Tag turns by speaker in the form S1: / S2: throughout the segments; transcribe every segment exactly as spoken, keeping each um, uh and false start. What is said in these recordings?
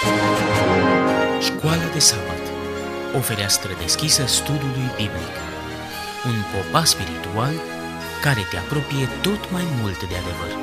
S1: Școala de sabat, o fereastră deschisă studiului biblic, un popas spiritual care te apropie tot mai mult de adevăr.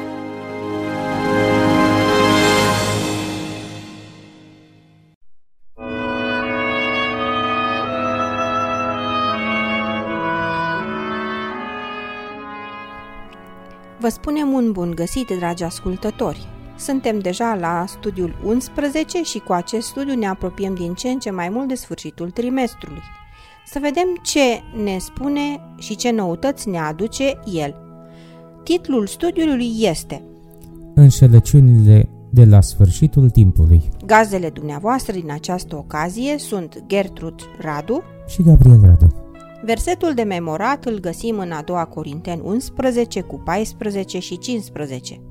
S2: Vă spunem un bun găsit, dragi ascultători! Suntem deja la studiul unsprezece și cu acest studiu ne apropiem din ce în ce mai mult de sfârșitul trimestrului. Să vedem ce ne spune și ce noutăți ne aduce el. Titlul studiului este
S3: Înșelăciunile de la sfârșitul timpului.
S2: Gazdele dumneavoastră din această ocazie sunt Gertrud Radu
S3: și Gabriel Radu.
S2: Versetul de memorat îl găsim în a doua Corinteni unsprezece cu paisprezece și cincisprezece.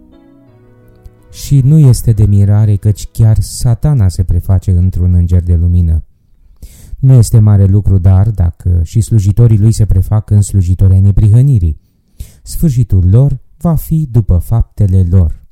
S3: Și nu este de mirare căci chiar Satana se preface într-un înger de lumină. Nu este mare lucru, dar dacă și slujitorii lui se prefac în slujitori ai neprihănirii, sfârșitul lor va fi după faptele lor.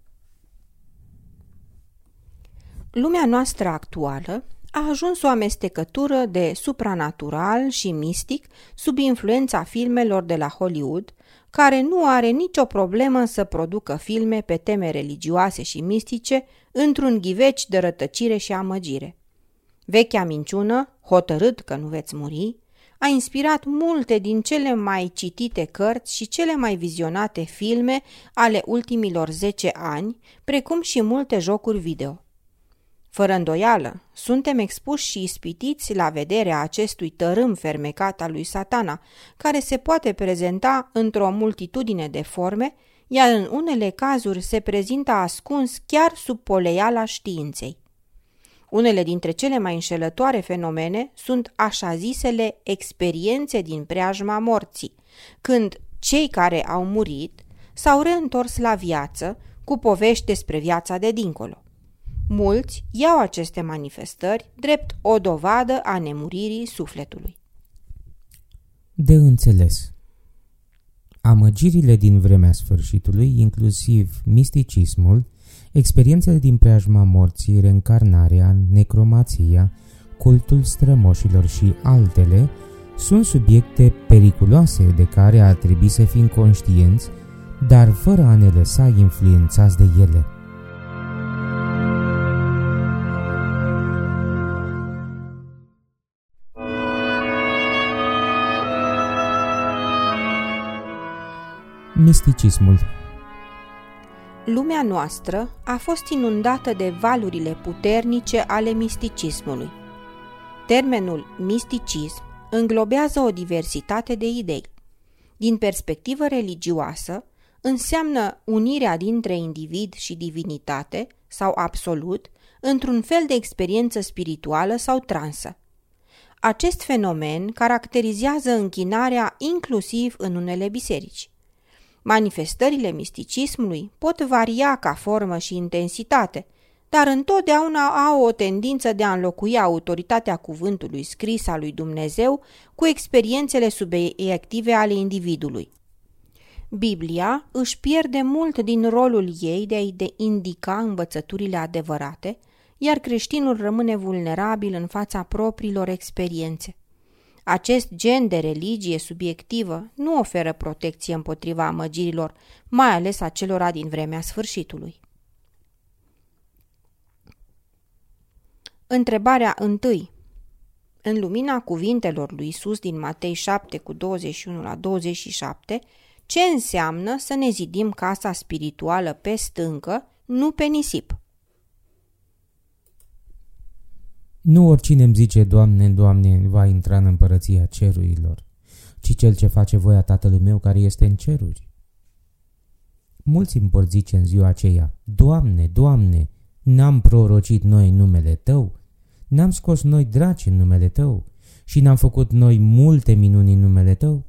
S2: Lumea noastră actuală a ajuns o amestecătură de supranatural și mistic sub influența filmelor de la Hollywood, care nu are nicio problemă să producă filme pe teme religioase și mistice într-un ghiveci de rătăcire și amăgire. Vechea minciună, hotărât că nu veți muri, a inspirat multe din cele mai citite cărți și cele mai vizionate filme ale ultimilor zece ani, precum și multe jocuri video. Fără îndoială, suntem expuși și ispitiți la vederea acestui tărâm fermecat al lui Satana, care se poate prezenta într-o multitudine de forme, iar în unele cazuri se prezintă ascuns chiar sub poleiala științei. Unele dintre cele mai înșelătoare fenomene sunt așa zisele experiențe din preajma morții, când cei care au murit s-au reîntors la viață cu povești despre viața de dincolo. Mulți iau aceste manifestări drept o dovadă a nemuririi sufletului.
S3: De înțeles. Amăgirile din vremea sfârșitului, inclusiv misticismul, experiențele din preajma morții, reîncarnarea, necromația, cultul strămoșilor și altele, sunt subiecte periculoase de care ar trebui să fim conștienți, dar fără a ne lăsa influențați de ele. Misticismul.
S2: Lumea noastră a fost inundată de valurile puternice ale misticismului. Termenul misticism înglobează o diversitate de idei. Din perspectivă religioasă, înseamnă unirea dintre individ și divinitate sau absolut într-un fel de experiență spirituală sau transă. Acest fenomen caracterizează închinarea inclusiv în unele biserici. Manifestările misticismului pot varia ca formă și intensitate, dar întotdeauna au o tendință de a înlocui autoritatea cuvântului scris al lui Dumnezeu cu experiențele subiective ale individului. Biblia își pierde mult din rolul ei de a indica învățăturile adevărate, iar creștinul rămâne vulnerabil în fața propriilor experiențe. Acest gen de religie subiectivă nu oferă protecție împotriva amăgirilor, mai ales a celora din vremea sfârșitului. Întrebarea întâi. În lumina cuvintelor lui Iisus din Matei șapte cu douăzeci și unu la douăzeci și șapte, ce înseamnă să ne zidim casa spirituală pe stâncă, nu pe nisip?
S3: Nu oricine îmi zice, Doamne, Doamne, va intra în împărăția cerurilor, ci cel ce face voia Tatălui meu care este în ceruri. Mulți îmi vor zice în ziua aceea, Doamne, Doamne, n-am prorocit noi numele Tău? N-am scos noi draci în numele Tău? Și n-am făcut noi multe minuni în numele Tău?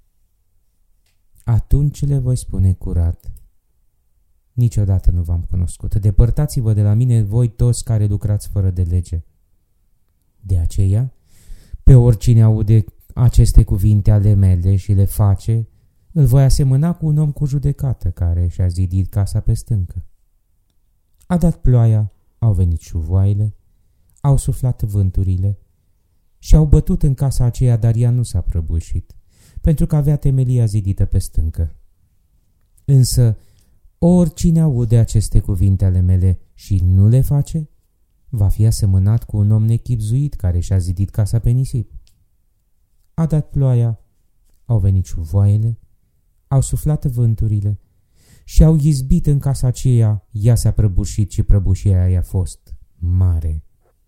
S3: Atunci le voi spune curat. Niciodată nu v-am cunoscut. Depărtați-vă de la mine, voi toți care lucrați fără de lege. De aceea, pe oricine aude aceste cuvinte ale mele și le face, îl voi asemăna cu un om cu judecată care și-a zidit casa pe stâncă. A dat ploaia, a au venit șuvoaile, au suflat vânturile și au bătut în casa aceea, dar ea nu s-a prăbușit, pentru că avea temelia zidită pe stâncă. Însă, oricine aude aceste cuvinte ale mele și nu le face, va fi asemănat cu un om nechibzuit care și-a zidit casa pe nisip. A dat ploaia, au venit șuvoaiele, au suflat vânturile și au izbit în casa aceea, ea s-a prăbușit și prăbușirea i-a fost mare.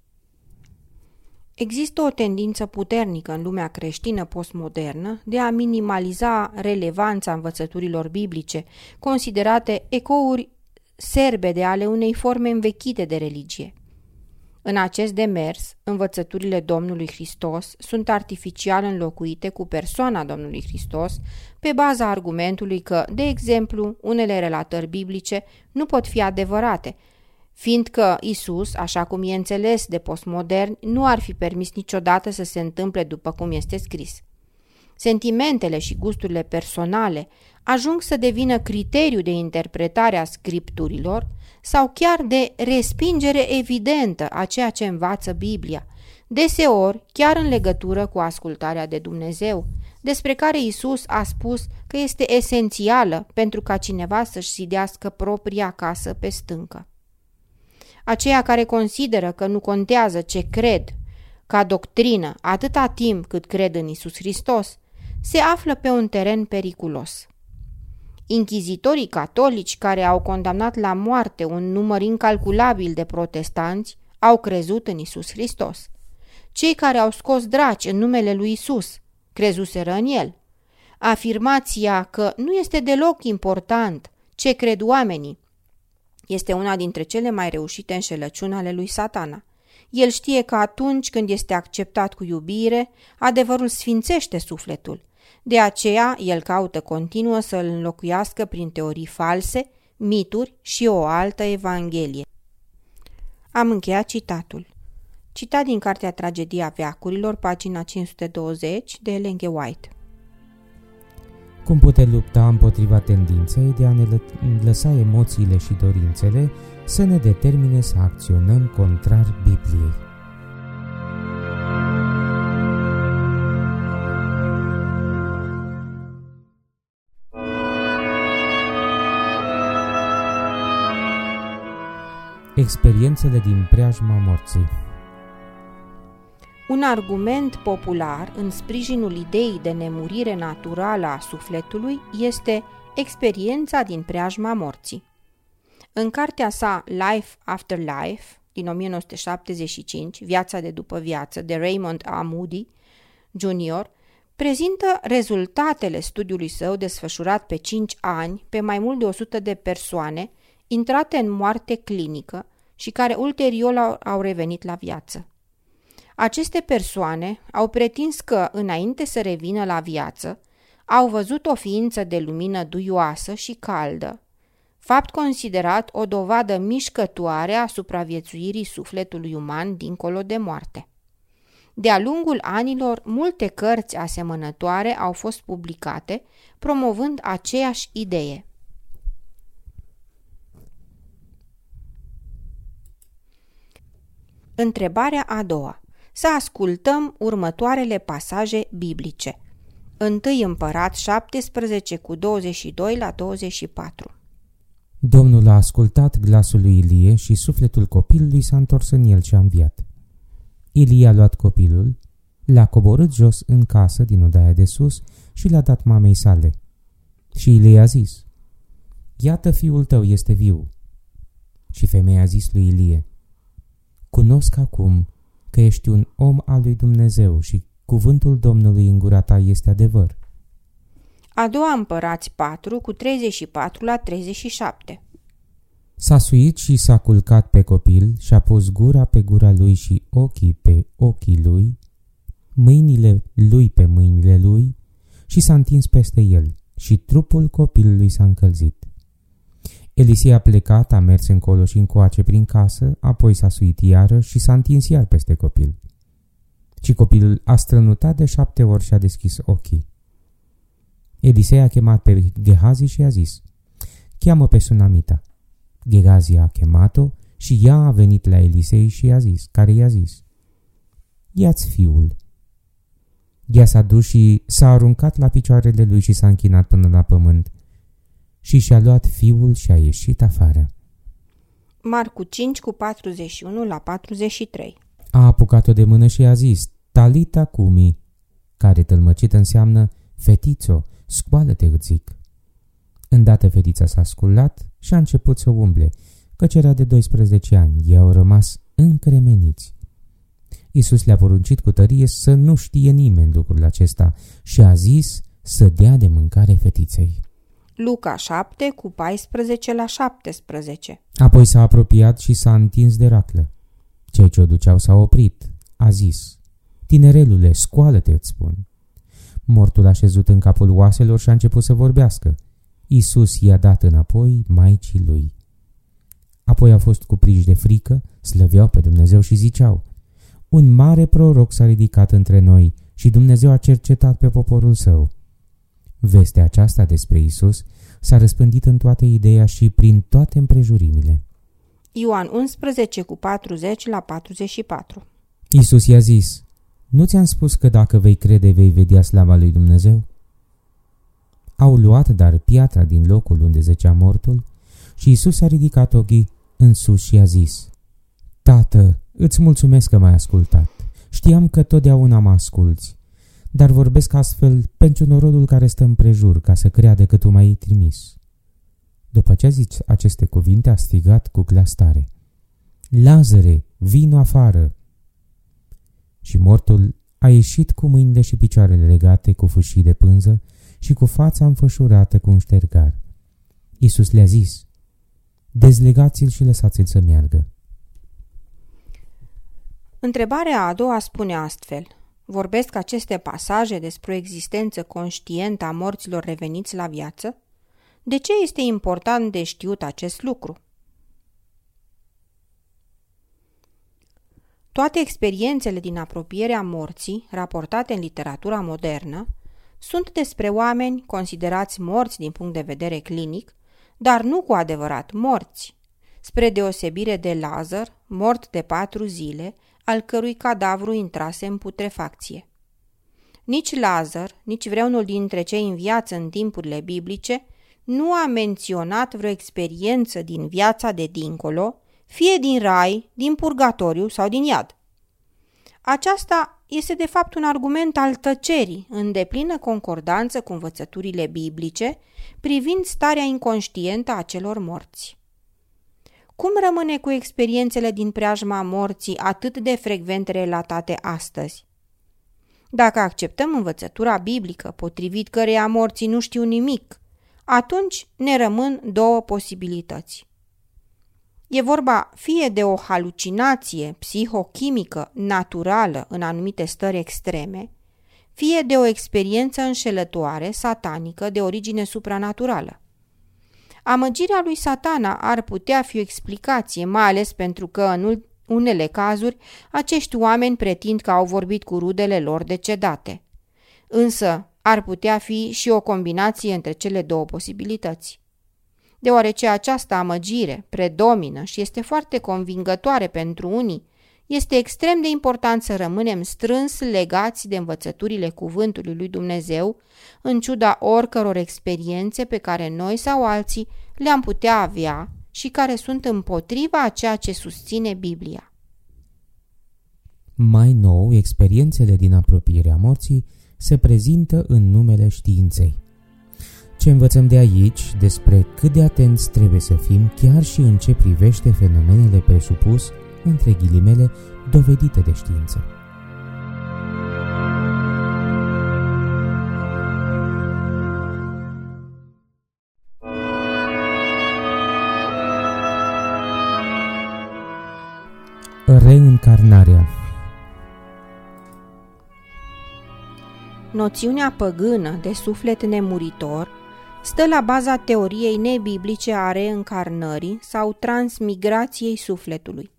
S2: Există o tendință puternică în lumea creștină postmodernă de a minimaliza relevanța învățăturilor biblice, considerate ecouri serbede ale unei forme învechite de religie. În acest demers, învățăturile Domnului Hristos sunt artificial înlocuite cu persoana Domnului Hristos pe baza argumentului că, de exemplu, unele relatări biblice nu pot fi adevărate, fiindcă Isus, așa cum e înțeles de postmoderni, nu ar fi permis niciodată să se întâmple după cum este scris. Sentimentele și gusturile personale ajung să devină criteriu de interpretare a scripturilor sau chiar de respingere evidentă a ceea ce învață Biblia, deseori chiar în legătură cu ascultarea de Dumnezeu, despre care Isus a spus că este esențială pentru ca cineva să-și zidească propria casă pe stâncă. Aceia care consideră că nu contează ce cred ca doctrină atâta timp cât cred în Isus Hristos, se află pe un teren periculos. Inchizitorii catolici care au condamnat la moarte un număr incalculabil de protestanți au crezut în Isus Hristos. Cei care au scos draci în numele lui Isus crezuseră în el. Afirmația că nu este deloc important ce cred oamenii este una dintre cele mai reușite înșelăciuni ale lui Satana. El știe că atunci când este acceptat cu iubire, adevărul sfințește sufletul. De aceea, el caută continuu să îl înlocuiască prin teorii false, mituri și o altă evanghelie. Am încheiat citatul. Citat din cartea Tragedia veacurilor, pagina cinci sute douăzeci, de Ellen G. White.
S3: Cum putem lupta împotriva tendinței de a ne lă- lăsa emoțiile și dorințele să ne determine să acționăm contrar Bibliei? Experiențele din preajma morții.
S2: Un argument popular în sprijinul ideii de nemurire naturală a sufletului este experiența din preajma morții. În cartea sa Life After Life, din o mie nouă sute șaptezeci și cinci, Viața de după viață, de Raymond A. Moody junior, prezintă rezultatele studiului său desfășurat pe cinci ani pe mai mult de o sută de persoane intrate în moarte clinică și care ulterior au revenit la viață. Aceste persoane au pretins că, înainte să revină la viață, au văzut o ființă de lumină duioasă și caldă, fapt considerat o dovadă mișcătoare a supraviețuirii sufletului uman dincolo de moarte. De-a lungul anilor, multe cărți asemănătoare au fost publicate, promovând aceeași idee. Întrebarea a doua. Să ascultăm următoarele pasaje biblice. întâi Împărați șaptesprezece cu douăzeci și doi la douăzeci și patru.
S3: Domnul a ascultat glasul lui Ilie și sufletul copilului s-a întors în el și a înviat. Ilie a luat copilul, l-a coborât jos în casă din odaia de sus și l-a dat mamei sale. Și Ilie a zis: Iată, fiul tău este viu. Și femeia a zis lui Ilie: Cunosc acum că ești un om al lui Dumnezeu și cuvântul Domnului în gura ta este adevăr.
S2: A doua Împărați patru cu treizeci și patru la treizeci și șapte.
S3: S-a suit și s-a culcat pe copil și a pus gura pe gura lui și ochii pe ochii lui, mâinile lui pe mâinile lui și s-a întins peste el și trupul copilului s-a încălzit. Elisie a plecat, a mers încolo și încoace prin casă, apoi s-a suit iară și s-a întins iar peste copil. Și copilul a strănutat de șapte ori și a deschis ochii. Elisei a chemat pe Gehazi și a zis: Cheamă pe Sunamita. Gehazi a chemat-o și ea a venit la Elisei și i-a zis, care i-a zis, ia-ți fiul. Ea s-a dus și s-a aruncat la picioarele lui și s-a închinat până la pământ și și-a luat fiul și a ieșit afară.
S2: Marcu cinci cu patruzeci și unu la patruzeci și trei.
S3: A apucat-o de mână și i-a zis, Talita cumi, care tălmăcit înseamnă, fetițo, scoală-te, îți zic. Îndată fetița s-a sculat și a început să umble, căci era de doisprezece ani. Ei au rămas încremeniți. Iisus le-a poruncit cu tărie să nu știe nimeni lucrul acesta și a zis să dea de mâncare fetiței.
S2: Luca șapte cu paisprezece la șaptesprezece.
S3: Apoi s-a apropiat și s-a întins de raclă. Cei ce o duceau s-au oprit. A zis, tinerelule, scoală-te, îți spun. Mortul a șezut în capul oaselor și a început să vorbească. Iisus i-a dat înapoi maicii lui. Apoi au fost cuprinși de frică, slăveau pe Dumnezeu și ziceau, un mare proroc s-a ridicat între noi și Dumnezeu a cercetat pe poporul său. Vestea aceasta despre Iisus s-a răspândit în toată Iudeea și prin toate împrejurimile.
S2: Ioan unsprezece cu patruzeci la patruzeci și patru.
S3: Iisus i-a zis, nu ți-am spus că dacă vei crede vei vedea slava lui Dumnezeu? Au luat dar piatra din locul unde zăcea mortul și Iisus a ridicat ochii în sus și a zis, Tată, îți mulțumesc că m-ai ascultat. Știam că totdeauna mă asculți, dar vorbesc astfel pentru norodul care stă împrejur, ca să creadă că tu m-ai trimis. După ce a zis aceste cuvinte, a strigat cu glas tare, Lazare, vino afară! Și mortul a ieșit cu mâinile și picioarele legate cu fâșii de pânză și cu fața înfășurată cu un ștergar. Iisus le-a zis, dezlegați-l și lăsați-l să meargă.
S2: Întrebarea a doua spune astfel, vorbesc aceste pasaje despre o existență conștientă a morților reveniți la viață? De ce este important de știut acest lucru? Toate experiențele din apropierea morții, raportate în literatura modernă, sunt despre oameni considerați morți din punct de vedere clinic, dar nu cu adevărat morți, spre deosebire de Lazar, mort de patru zile, al cărui cadavru intrase în putrefacție. Nici Lazar, nici vreunul dintre cei în viață în timpurile biblice nu a menționat vreo experiență din viața de dincolo, fie din rai, din purgatoriu sau din iad. Aceasta este de fapt un argument al tăcerii, în deplină concordanță cu învățăturile biblice, privind starea inconștientă a celor morți. Cum rămâne cu experiențele din preajma morții atât de frecvent relatate astăzi? Dacă acceptăm învățătura biblică, potrivit căreia morții nu știu nimic, atunci ne rămân două posibilități. E vorba fie de o halucinație psihochimică naturală în anumite stări extreme, fie de o experiență înșelătoare, satanică, de origine supranaturală. Amăgirea lui Satana ar putea fi o explicație, mai ales pentru că în unele cazuri acești oameni pretind că au vorbit cu rudele lor decedate. Însă ar putea fi și o combinație între cele două posibilități. Deoarece această amăgire predomină și este foarte convingătoare pentru unii, este extrem de important să rămânem strâns legați de învățăturile cuvântului lui Dumnezeu, în ciuda oricăror experiențe pe care noi sau alții le-am putea avea și care sunt împotriva a ceea ce susține Biblia.
S3: Mai nou, experiențele din apropierea morții se prezintă în numele științei. Ce învățăm de aici despre cât de atenți trebuie să fim chiar și în ce privește fenomenele presupus, între ghilimele, dovedite de știință. Reîncarnarea.
S2: Noțiunea păgână de suflet nemuritor stă la baza teoriei nebiblice a reîncarnării sau transmigrației sufletului.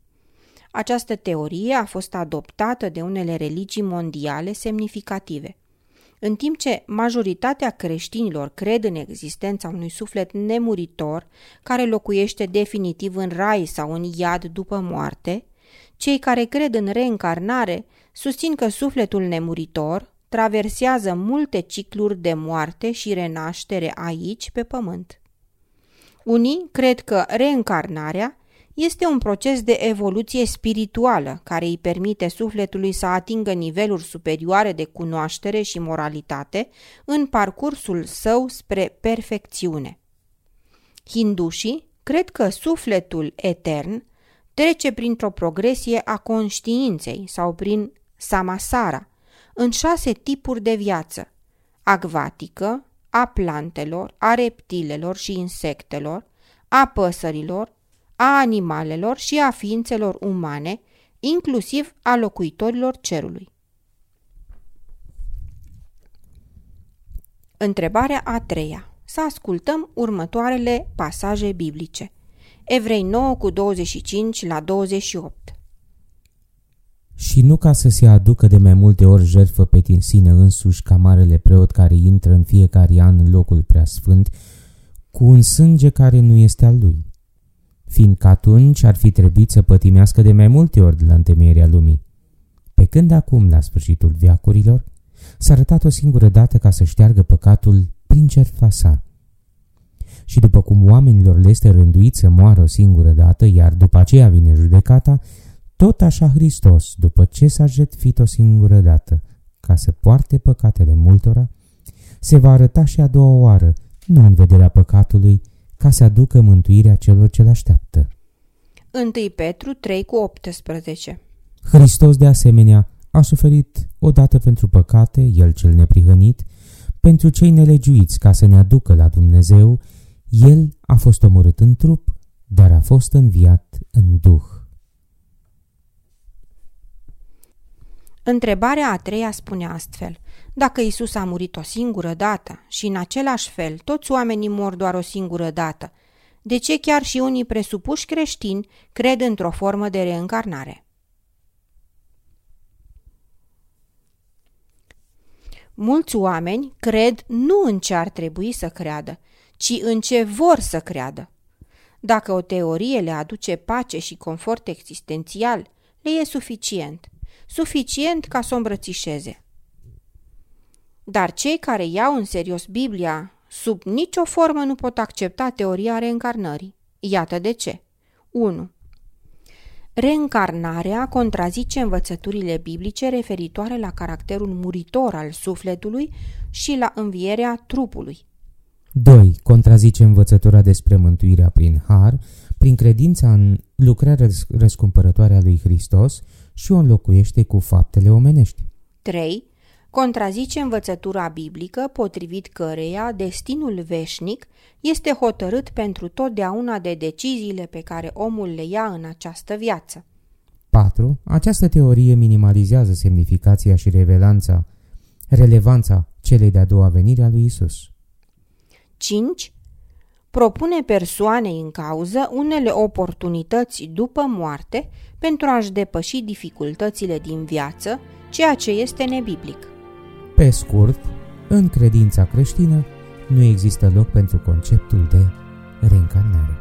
S2: Această teorie a fost adoptată de unele religii mondiale semnificative. În timp ce majoritatea creștinilor cred în existența unui suflet nemuritor care locuiește definitiv în rai sau în iad după moarte, cei care cred în reîncarnare susțin că sufletul nemuritor traversează multe cicluri de moarte și renaștere aici pe pământ. Unii cred că reîncarnarea este un proces de evoluție spirituală care îi permite sufletului să atingă niveluri superioare de cunoaștere și moralitate în parcursul său spre perfecțiune. Hindușii cred că sufletul etern trece printr-o progresie a conștiinței sau prin samasara, în șase tipuri de viață: acvatică, a plantelor, a reptilelor și insectelor, a păsărilor, a animalelor și a ființelor umane, inclusiv a locuitorilor cerului. Întrebarea a treia. Să ascultăm următoarele pasaje biblice. Evrei nouă cu douăzeci și cinci la douăzeci și opt.
S3: Și nu ca să se aducă de mai multe ori jertfă pe sine însuși ca marele preot care intră în fiecare an în locul preasfânt cu un sânge care nu este al lui, fiindcă atunci ar fi trebuit să pătimească de mai multe ori de la întemeierea lumii. Pe când acum, la sfârșitul veacurilor, s-a arătat o singură dată ca să șteargă păcatul prin jertfa sa. Și după cum oamenilor le este rânduit să moară o singură dată, iar după aceea vine judecata, tot așa Hristos, după ce s-a jertfit o singură dată, ca să poarte păcatele multora, se va arăta și a doua oară, nu în vederea păcatului, ca să aducă mântuirea celor ce l-așteaptă.
S2: întâi Petru trei cu optsprezece.
S3: Hristos de asemenea a suferit odată pentru păcate, El cel neprihănit, pentru cei nelegiuiți ca să ne aducă la Dumnezeu. El a fost omorât în trup, dar a fost înviat în duh.
S2: Întrebarea a treia spune astfel: dacă Isus a murit o singură dată și în același fel toți oamenii mor doar o singură dată, de ce chiar și unii presupuși creștini cred într-o formă de reîncarnare? Mulți oameni cred nu în ce ar trebui să creadă, ci în ce vor să creadă. Dacă o teorie le aduce pace și confort existențial, le e suficient. Suficient ca să o îmbrățișeze. Dar cei care iau în serios Biblia, sub nicio formă nu pot accepta teoria reîncarnării. Iată de ce. unu. Reîncarnarea contrazice învățăturile biblice referitoare la caracterul muritor al sufletului și la învierea trupului.
S3: doi. Contrazice învățătura despre mântuirea prin har, prin credința în lucrarea răscumpărătoare a lui Hristos și o înlocuiește cu faptele omenești.
S2: trei. Contrazice învățătura biblică potrivit căreia destinul veșnic este hotărât pentru totdeauna de deciziile pe care omul le ia în această viață.
S3: patru. Această teorie minimalizează semnificația și revelanța, relevanța celei de-a doua venire a lui Isus.
S2: cinci. Propune persoanei în cauză unele oportunități după moarte pentru a-și depăși dificultățile din viață, ceea ce este nebiblic.
S3: Pe scurt, în credința creștină nu există loc pentru conceptul de reîncarnare.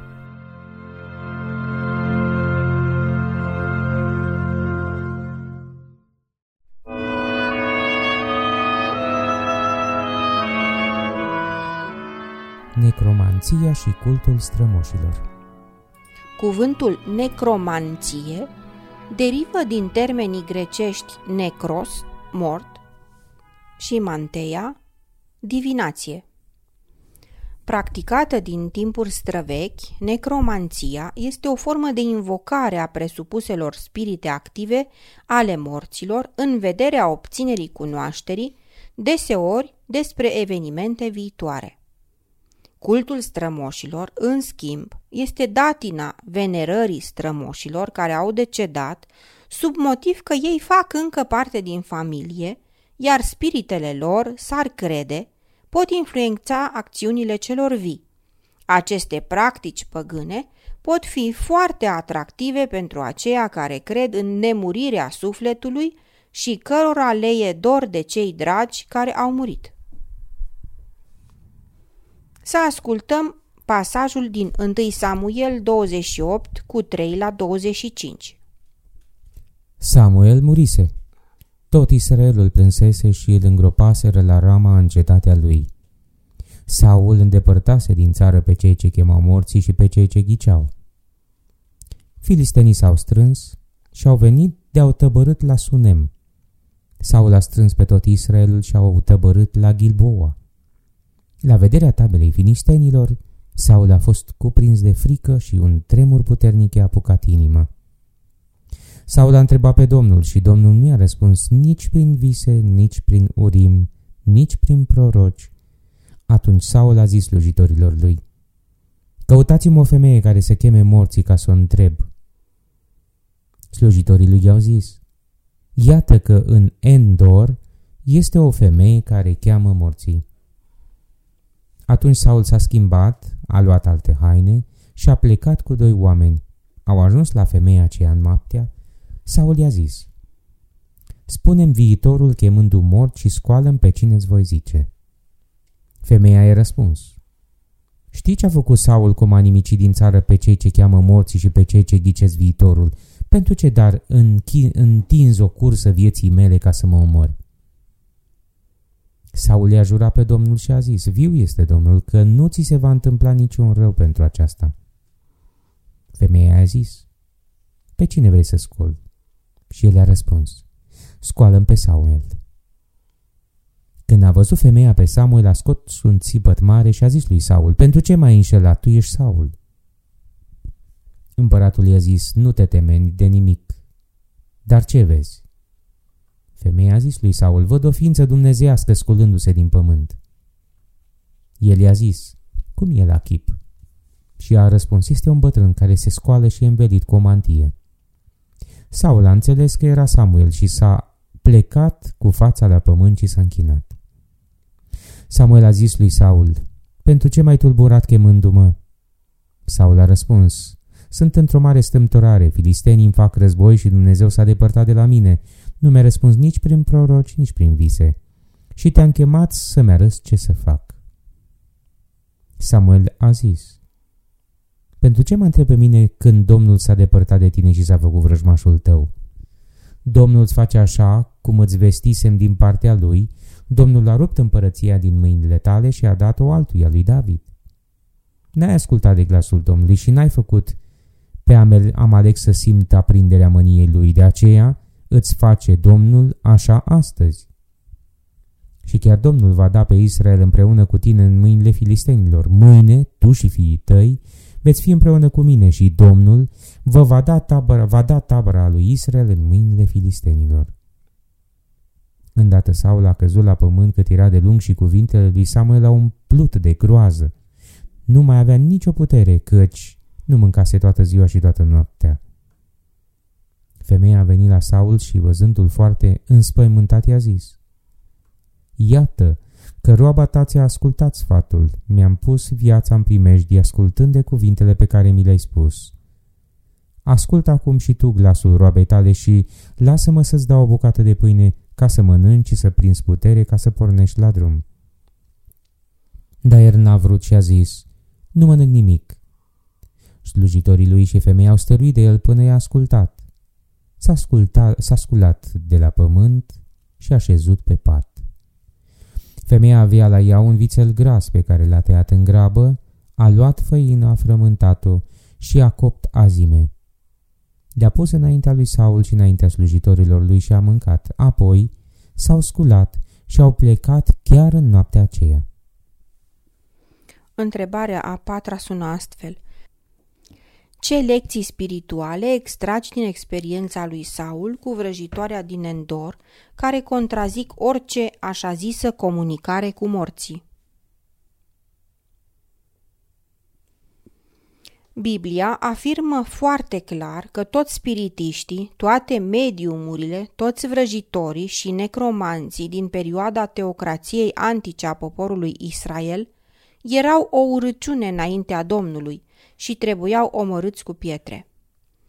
S3: Necromanția și cultul strămoșilor.
S2: Cuvântul necromanție derivă din termenii grecești necros, mort, și manteia, divinație. Practicată din timpuri străvechi, necromanția este o formă de invocare a presupuselor spirite active ale morților în vederea obținerii cunoașterii, deseori despre evenimente viitoare. Cultul strămoșilor, în schimb, este datina venerării strămoșilor care au decedat sub motiv că ei fac încă parte din familie, iar spiritele lor, s-ar crede, pot influența acțiunile celor vii. Aceste practici păgâne pot fi foarte atractive pentru aceia care cred în nemurirea sufletului și cărora le e dor de cei dragi care au murit. Să ascultăm pasajul din întâi Samuel douăzeci și opt cu trei la douăzeci și cinci.
S3: Samuel murise. Tot Israelul plânsese și îl îngropaseră la Rama în cetatea lui. Saul îndepărtase din țară pe cei ce chemau morții și pe cei ce ghiceau. Filistenii s-au strâns și au venit de-au tăbărât la Sunem. Saul a strâns pe tot Israelul și au tăbărât la Gilboa. La vederea tabelei filistenilor, Saul a fost cuprins de frică și un tremur puternic i-a apucat inima. Saul a întrebat pe Domnul și Domnul nu i-a răspuns nici prin vise, nici prin urim, nici prin proroci. Atunci Saul a zis slujitorilor lui: căutați-mi o femeie care să cheme morții ca să o întreb. Slujitorii lui i-au zis: iată că în Endor este o femeie care cheamă morții. Atunci Saul s-a schimbat, a luat alte haine și a plecat cu doi oameni. Au ajuns la femeia aceea noaptea. Saul i-a zis: spune-mi viitorul chemându mort și scoală-mi pe cine îți voi zice. Femeia i-a răspuns: știi ce a făcut Saul cum a nimicit din țară pe cei ce cheamă morții și pe cei ce ghicesc viitorul? Pentru ce dar întinzi o cursă vieții mele ca să mă omori? Saul i-a jurat pe Domnul și a zis: viu este Domnul că nu ți se va întâmpla niciun rău pentru aceasta. Femeia a zis: pe cine vrei să scol? Și el i-a răspuns: scoală-mi pe Samuel. Când a văzut femeia pe Samuel, a scos un țipăt mare și a zis lui Saul: pentru ce m-ai înșelat? Tu ești Saul. Împăratul i-a zis: nu te temeni de nimic. Dar ce vezi? Femeia a zis lui Saul: văd o ființă dumnezeiască sculându-se din pământ. El i-a zis: cum e la chip? Și a răspuns: este un bătrân care se scoală și e învelit cu o mantie. Saul a înțeles că era Samuel și s-a plecat cu fața la pământ și s-a închinat. Samuel a zis lui Saul: pentru ce m-ai tulburat chemându-mă? Saul a răspuns: sunt într-o mare stâmtorare, filistenii îmi fac război și Dumnezeu s-a depărtat de la mine. Nu mi-a răspuns nici prin proroci, nici prin vise. Și te-am chemat să-mi arăți ce să fac. Samuel a zis: pentru ce mă întreb pe mine când Domnul s-a depărtat de tine și s-a făcut vrăjmașul tău? Domnul îți face așa cum îți vestisem din partea lui. Domnul a rupt împărăția din mâinile tale și a dat-o altuia, lui David. N-ai ascultat de glasul Domnului și n-ai făcut pe Amalec să simtă aprinderea mâniei lui. De aceea îți face Domnul așa astăzi. Și chiar Domnul va da pe Israel împreună cu tine în mâinile filistenilor. Mâine, tu și fiii tăi veți fi împreună cu mine și Domnul vă va da tabăra, va da tabăra lui Israel în mâinile filistenilor. Îndată Saul a căzut la pământ cât era de lung și cuvintele lui Samuel au umplut de groază. Nu mai avea nicio putere, căci nu mâncase toată ziua și toată noaptea. Femeia a venit la Saul și, văzându-l foarte înspăimântat, i-a zis: iată că roaba ta ți-a ascultat sfatul, mi-am pus viața în primejdie ascultând de cuvintele pe care mi le-ai spus. Ascultă acum și tu glasul roabei tale și lasă-mă să-ți dau o bucată de pâine ca să mănânci și să prinzi putere ca să pornești la drum. Dar el n-a vrut și a zis: nu mănânc nimic. Slujitorii lui și femeia au stăruit de el până i-a ascultat. S-a, ascultat, s-a sculat de la pământ și a șezut pe pat. Femeia avea la ea un vițel gras pe care l-a tăiat în grabă, a luat făină, a frământat-o și a copt azime. Le-a pus înaintea lui Saul și înaintea slujitorilor lui și a mâncat. Apoi s-au sculat și au plecat chiar în noaptea aceea.
S2: Întrebarea a patra sună astfel: ce lecții spirituale extragi din experiența lui Saul cu vrăjitoarea din Endor, care contrazic orice așa zisă comunicare cu morții? Biblia afirmă foarte clar că toți spiritiștii, toate mediumurile, toți vrăjitorii și necromanții din perioada teocrației antice a poporului Israel erau o urăciune înaintea Domnului și trebuiau omorâți cu pietre.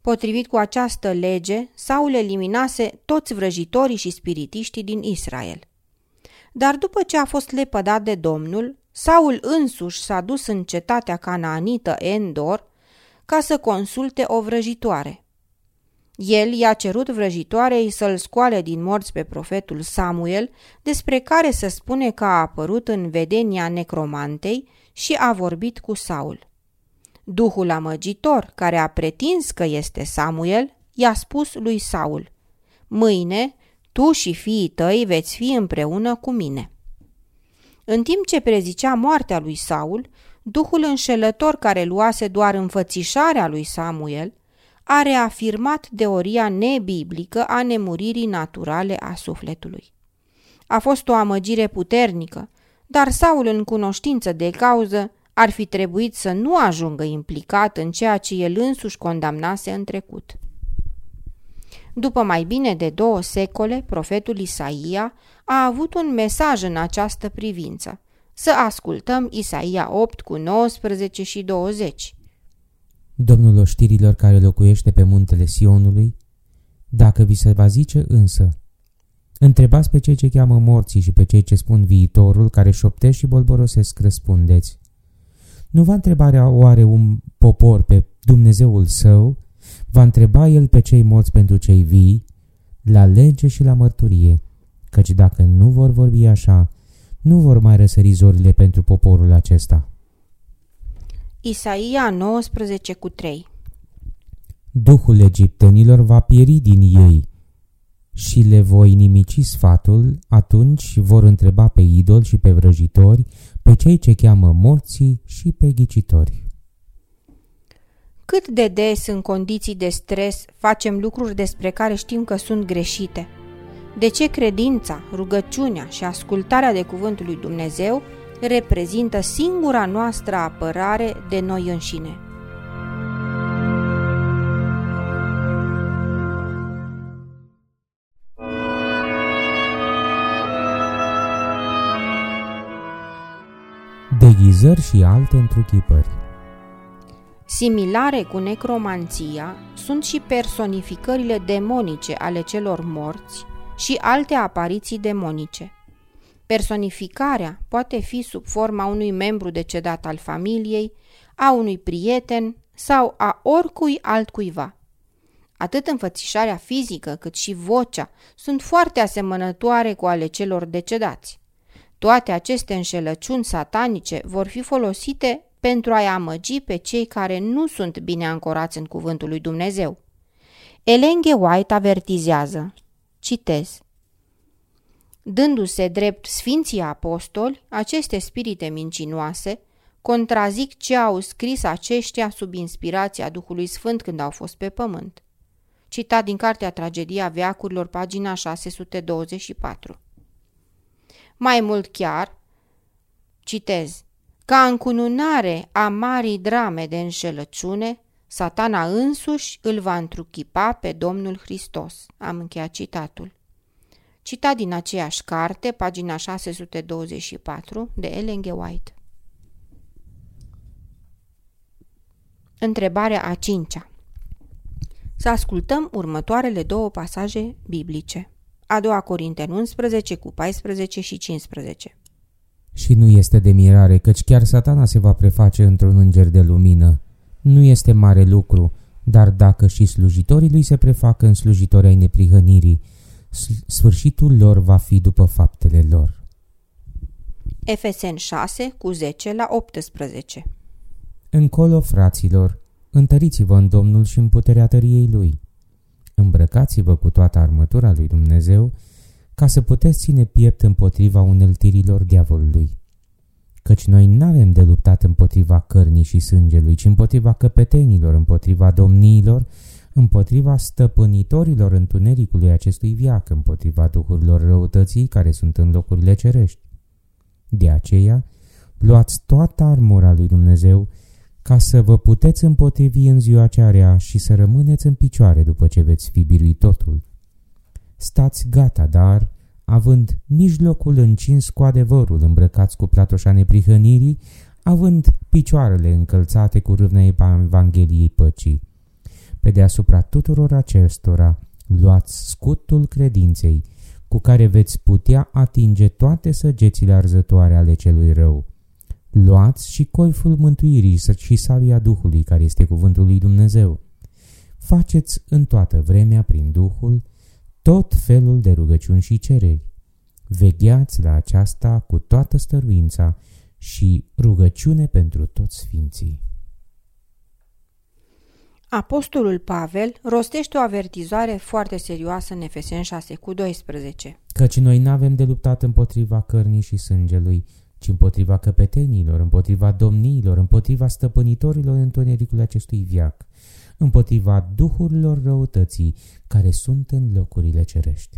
S2: Potrivit cu această lege, Saul eliminase toți vrăjitorii și spiritiștii din Israel. Dar după ce a fost lepădat de Domnul, Saul însuși s-a dus în cetatea canaanită Endor ca să consulte o vrăjitoare. El i-a cerut vrăjitoarei să-l scoale din morți pe profetul Samuel, despre care se spune că a apărut în vedenia necromantei și a vorbit cu Saul. Duhul amăgitor, care a pretins că este Samuel, i-a spus lui Saul: mâine tu și fiii tăi veți fi împreună cu mine. În timp ce prezicea moartea lui Saul, duhul înșelător care luase doar înfățișarea lui Samuel a reafirmat teoria nebiblică a nemuririi naturale a sufletului. A fost o amăgire puternică, dar Saul, în cunoștință de cauză, ar fi trebuit să nu ajungă implicat în ceea ce el însuși condamnase în trecut. După mai bine de două secole, profetul Isaia a avut un mesaj în această privință. Să ascultăm Isaia opt cu nouăsprezece și douăzeci.
S3: Domnul oștirilor care locuiește pe muntele Sionului, dacă vi se va zice însă: întrebați pe cei ce cheamă morții și pe cei ce spun viitorul, care șoptesc și bolborosesc, răspundeți: nu va întreba oare un popor pe Dumnezeul său? Va întreba el pe cei morți pentru cei vii, la lege și la mărturie, căci dacă nu vor vorbi așa, nu vor mai răsări zorile pentru poporul acesta.
S2: Isaia nouăsprezece cu trei.
S3: Duhul egiptenilor va pieri din ei și le voi nimici sfatul, atunci vor întreba pe idoli și pe vrăjitori, pe cei ce cheamă morții și pe ghicitori.
S2: Cât de des în condiții de stres facem lucruri despre care știm că sunt greșite? De ce credința, rugăciunea și ascultarea de cuvântul lui Dumnezeu reprezintă singura noastră apărare de noi înșine?
S3: Deghizări și alte întruchipări.
S2: Similare cu necromanția sunt și personificările demonice ale celor morți și alte apariții demonice. Personificarea poate fi sub forma unui membru decedat al familiei, a unui prieten sau a oricui altcuiva. Atât înfățișarea fizică cât și vocea sunt foarte asemănătoare cu ale celor decedați. Toate aceste înșelăciuni satanice vor fi folosite pentru a-i amăgi pe cei care nu sunt bine ancorați în cuvântul lui Dumnezeu. Ellen G. White avertizează, citez: dându-se drept sfinții apostoli, aceste spirite mincinoase contrazic ce au scris aceștia sub inspirația Duhului Sfânt când au fost pe pământ. Citat din Cartea Tragedia Veacurilor, pagina șase sute douăzeci și patru. Mai mult chiar, citez: ca încununare a marii drame de înșelăciune, Satana însuși îl va întruchipa pe Domnul Hristos. Am încheiat citatul. Citat din aceeași carte, pagina șase sute douăzeci și patru, de Ellen G. White. Întrebarea a cincea. Să ascultăm următoarele două pasaje biblice. A doua Corinteni unsprezece cu paisprezece și cincisprezece.
S3: Și nu este de mirare, căci chiar Satana se va preface într-un înger de lumină. Nu este mare lucru, dar dacă și slujitorii lui se prefacă în slujitori ai neprihănirii, sfârșitul lor va fi după faptele lor.
S2: Efeseni șase cu zece la optsprezece.
S3: Încolo, fraților, întăriți-vă în Domnul și în puterea tăriei Lui. Îmbrăcați-vă cu toată armătura lui Dumnezeu, ca să puteți ține piept împotriva uneltirilor diavolului. Căci noi n-avem de luptat împotriva cărnii și sângelui, ci împotriva căpetenilor, împotriva domniilor, împotriva stăpânitorilor întunericului acestui veac, împotriva duhurilor răutății care sunt în locurile cerești. De aceea, luați toată armura lui Dumnezeu, ca să vă puteți împotrivi în ziua cea rea și să rămâneți în picioare după ce veți fi biruit totul. Stați gata, dar, având mijlocul încins cu adevărul, îmbrăcați cu platoșa neprihănirii, având picioarele încălțate cu râvna Evangheliei păcii. Pe deasupra tuturor acestora, luați scutul credinței, cu care veți putea atinge toate săgețile arzătoare ale celui rău. Luați și coiful mântuirii și sabia Duhului, care este cuvântul lui Dumnezeu. Faceți în toată vremea, prin Duhul, tot felul de rugăciuni și cereri. Vegheați la aceasta cu toată stăruința și rugăciune pentru toți sfinții.
S2: Apostolul Pavel rostește o avertizare foarte serioasă în Efeseni șase cu doisprezece.
S3: Căci noi n-avem de luptat împotriva cărnii și sângelui, ci împotriva căpetenilor, împotriva domniilor, împotriva stăpânitorilor întunericului acestui veac, împotriva duhurilor răutății care sunt în locurile cerești.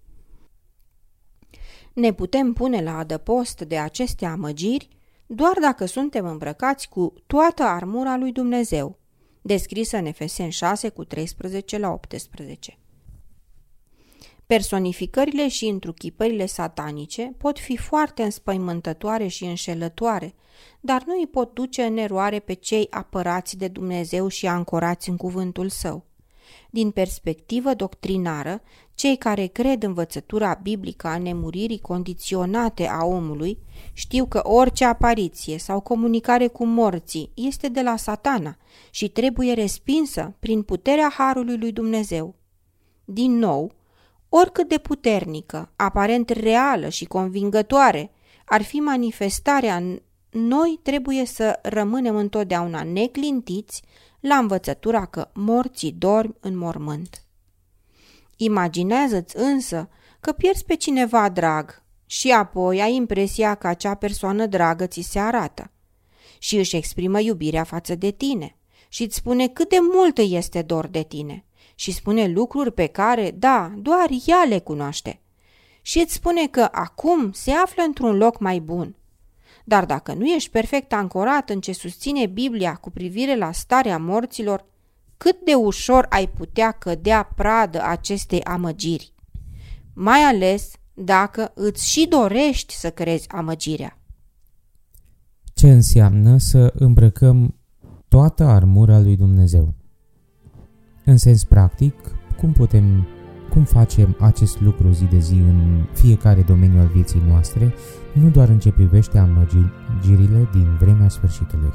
S2: Ne putem pune la adăpost de aceste amăgiri doar dacă suntem îmbrăcați cu toată armura lui Dumnezeu, descrisă în Efeseni șase cu treisprezece la optsprezece. Personificările și întruchipările satanice pot fi foarte înspăimântătoare și înșelătoare, dar nu îi pot duce în eroare pe cei apărați de Dumnezeu și ancorați în cuvântul său. Din perspectivă doctrinară, cei care cred învățătura biblică a nemuririi condiționate a omului știu că orice apariție sau comunicare cu morții este de la Satana și trebuie respinsă prin puterea harului lui Dumnezeu. Din nou, oricât de puternică, aparent reală și convingătoare ar fi manifestarea, noi trebuie să rămânem întotdeauna neclintiți la învățătura că morții dorm în mormânt. Imaginează-ți însă că pierzi pe cineva drag și apoi ai impresia că acea persoană dragă ți se arată și își exprimă iubirea față de tine și îți spune cât de mult îi este dor de tine și spune lucruri pe care, da, doar ea le cunoaște și îți spune că acum se află într-un loc mai bun. Dar dacă nu ești perfect ancorat în ce susține Biblia cu privire la starea morților, cât de ușor ai putea cădea pradă acestei amăgiri, mai ales dacă îți și dorești să crezi amăgirea.
S3: Ce înseamnă să îmbrăcăm toată armura lui Dumnezeu? În sens practic, cum putem, cum facem acest lucru zi de zi în fiecare domeniu al vieții noastre, nu doar în ce privește amăgirile din vremea sfârșitului.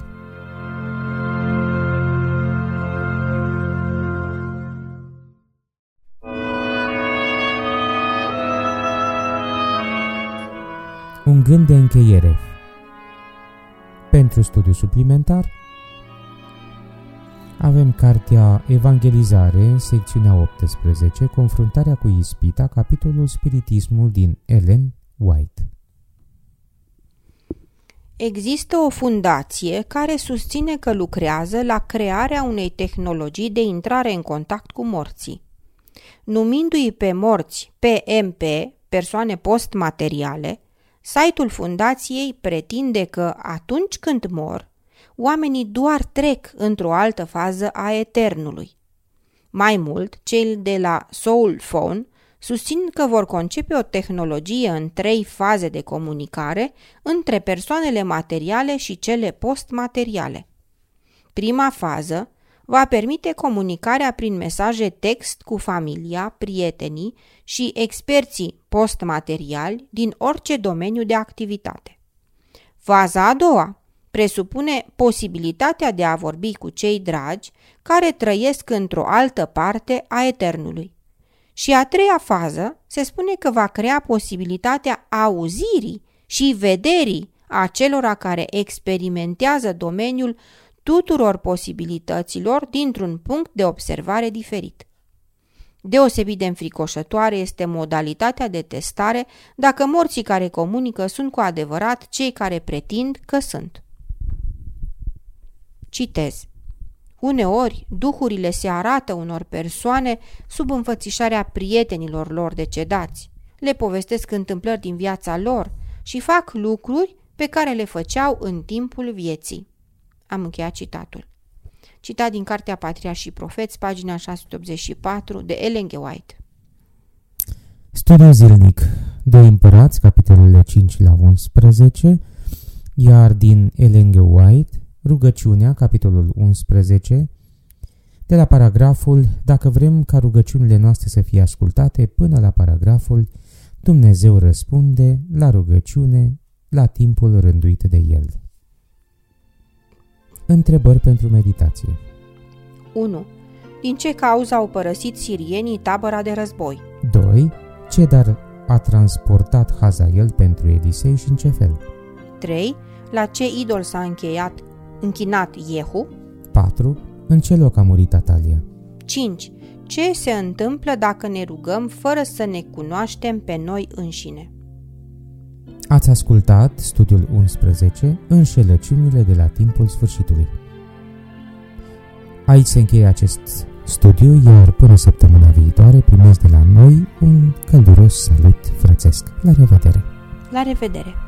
S3: Un gând de încheiere. Pentru studiu suplimentar avem cartea Evangelizare, secțiunea optsprezece, Confruntarea cu ispita, capitolul Spiritismul din Ellen White.
S2: Există o fundație care susține că lucrează la crearea unei tehnologii de intrare în contact cu morții. Numindu-i pe morți P M P, persoane postmateriale, site-ul fundației pretinde că atunci când mor, oamenii doar trec într-o altă fază a eternului. Mai mult, cei de la Soul Phone susțin că vor concepe o tehnologie în trei faze de comunicare între persoanele materiale și cele postmateriale. Prima fază va permite comunicarea prin mesaje text cu familia, prietenii și experții postmateriali din orice domeniu de activitate. Faza a doua presupune posibilitatea de a vorbi cu cei dragi care trăiesc într-o altă parte a eternului. Și a treia fază se spune că va crea posibilitatea auzirii și vederii acelora care experimentează domeniul tuturor posibilităților dintr-un punct de observare diferit. Deosebit de înfricoșătoare este modalitatea de testare dacă morții care comunică sunt cu adevărat cei care pretind că sunt. Citez. Uneori, duhurile se arată unor persoane sub înfățișarea prietenilor lor decedați, le povestesc întâmplări din viața lor și fac lucruri pe care le făceau în timpul vieții. Am încheiat citatul. Citat din Cartea Patriarhi și Profeți, pagina șase sute optzeci și patru, de Ellen G. White.
S3: Studiu zilnic. Doi Împărați, capitolele cinci la unsprezece, iar din Ellen G. White, Rugăciunea, capitolul unsprezece, de la paragraful "Dacă vrem ca rugăciunile noastre să fie ascultate" până la paragraful "Dumnezeu răspunde la rugăciune la timpul rânduit de El". Întrebări pentru meditație.
S2: unu. Din ce cauză au părăsit sirienii tabăra de război?
S3: doi. Ce dar a transportat Hazael pentru Elisei și în ce fel?
S2: trei. La ce idol s-a încheiat, închinat Iehu?
S3: patru. În ce loc a murit Atalia?
S2: cinci. Ce se întâmplă dacă ne rugăm fără să ne cunoaștem pe noi înșine?
S3: Ați ascultat studiul unsprezece, Înșelăciunile de la timpul sfârșitului. Aici se încheie acest studiu, iar până săptămâna viitoare primiți de la noi un călduros salut frățesc. La revedere!
S2: La revedere!